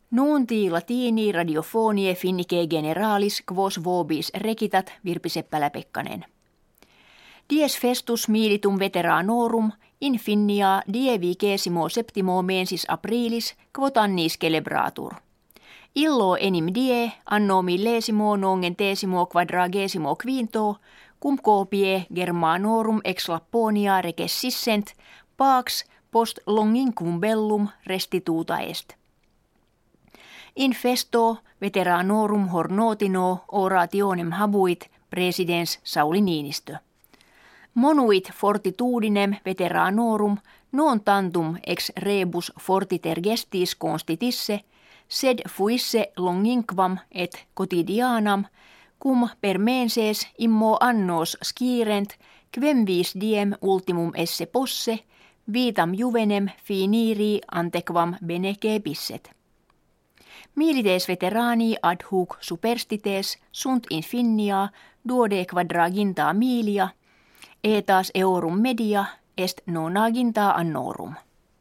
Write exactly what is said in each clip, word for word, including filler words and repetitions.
Nunti latini radiofonie finnike generalis quos vobis recitat Virpi Seppälä-Pekkanen. Dies festus militum veteranorum in finnia die vigesimo septimo mensis aprilis quod annis celebratur. Illo enim die anno millesimo nongentesimo quadragesimo quinto cum copie Germanorum ex Lapponia recessissent pax post longinquum bellum restituta est. In festo veteranorum hornotino orationem habuit presidens Sauli Niinistö. Monuit fortitudinem veteranorum non tantum ex rebus fortiter gestis constitisse, sed fuisse longinquam et quotidianam, cum per menses immo annos scirent, quem vis diem ultimum esse posse, vitam juvenem finiri antequam bene cepisset. Milites veterani ad hoc superstites sunt in finnia duode quadraginta milia, etas eorum media est nonaginta annorum.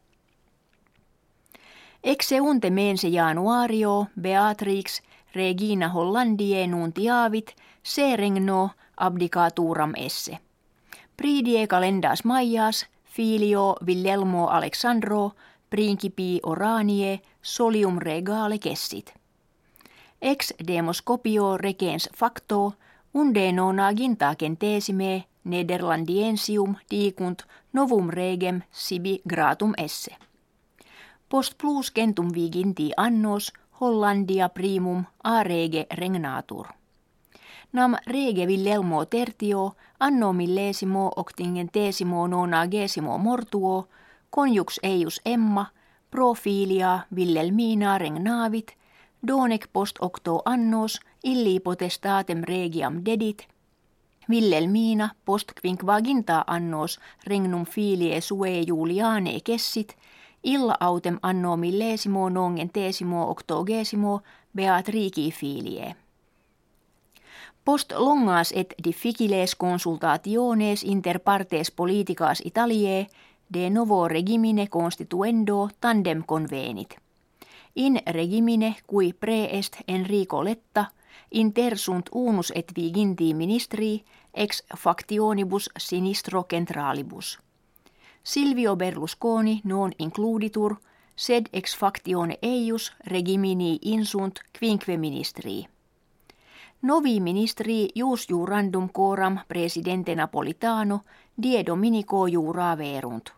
Exeunte mense januario Beatrix regina Hollandiae nuntiavit se regno abdicaturam esse. Pridie calendas maias filio Villelmo Alexandro principi Oranie solium regale kessit. Ex demoscopio regens facto unde nonaginta centesime Nederlandiensium dicunt novum regem sibi gratum esse. Post plus centum viginti annos Hollandia primum a rege regnatur. Nam rege Villelmo tertio anno millesimo octingentesimo nonagesimo mortuo conjux eius Emma pro filia Wilhelmina regnavit donec post octo annos illi potestatem regiam dedit Wilhelmina post quinquaginta annos regnum filiae suae Julianae kessit illa autem anno millesimo nongentesimo octogesimo Beatrici filiae. Post longas et difficiles consultationes inter partes politicas Italiae de novo regimine constituendo tandem convenit. In regimine cui praeest Enrico Letta intersunt unus et viginti ministri ex factionibus sinistro centralibus. Silvio Berlusconi non includitur, sed ex factione eius regimini insunt quinque ministrii. Novi ministri jus jurandum coram presidente Napolitano die Dominico jura verunt.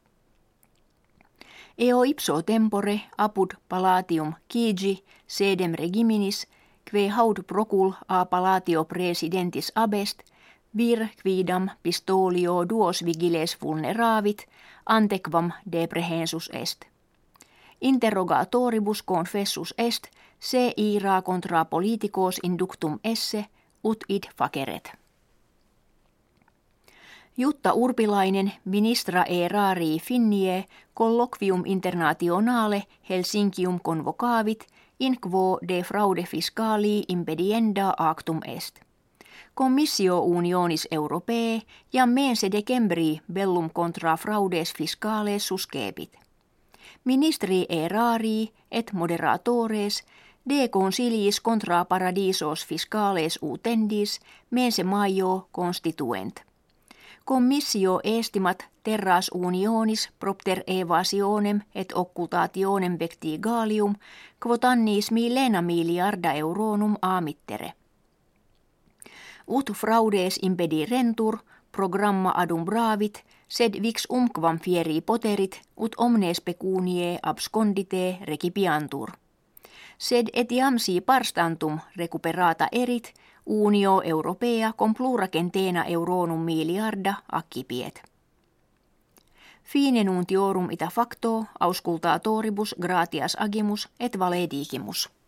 Eo ipso tempore apud palatium Chigi sedem regiminis, que haud procul a palatio presidentis abest, vir quidam pistolio duos vigiles vulneravit, antequam deprehensus est. Interrogatoribus confessus est, se ira contra politicos inductum esse, ut id faceret. Jutta Urpilainen ministra erarii finnie colloquium internationale Helsinkium convocavit in quo de fraude fiscali impedienda actum est. Commissio unionis europee ja mense decembri bellum contra fraudes fiscales suscepit. Ministri erarii et moderatores de consiliis contra paradisos fiscales utendis mense maio constituent. Commissio estimat terras unionis propter evasionem et occultationem vectigalium quod annis millena miliarda euronum amittere. Ut fraudes impedirentur programma adumbravit, sed vix umquam fieri poterit ut omnes pecunie abscondite recipiantur. Sed etiam si parstantum recuperata erit unio europea com plura centena euronum miliarda accipiet. Fine nuntiorum ita facto auscultatoribus gratias agimus et valedigimus.